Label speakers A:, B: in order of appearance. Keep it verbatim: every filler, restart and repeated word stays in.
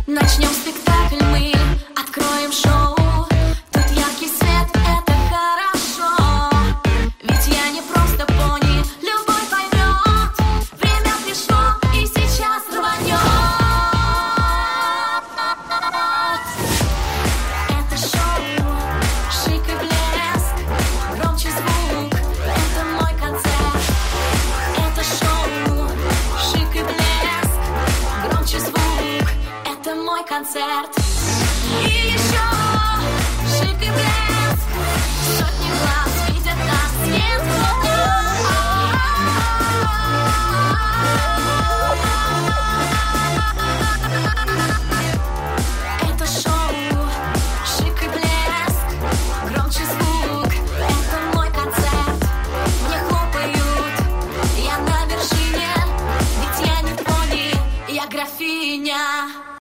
A: Начнем спектакль мы, откроем шоу. Тут яркий свет, это хорошо. Ведь я не просто пони, любой поймет. Время пришло, и сейчас рванет. Это шоу, шик и блеск, громче звук, это мой концерт. Это шоу, шик и блеск, громче звук, это мой концерт. И еще шик и блеск, сотни глаз видят нас, свет Это шоу, шик и блеск, громче звук, это мой концерт. Мне хлопают, я на вершине, ведь я не пони, я графиня.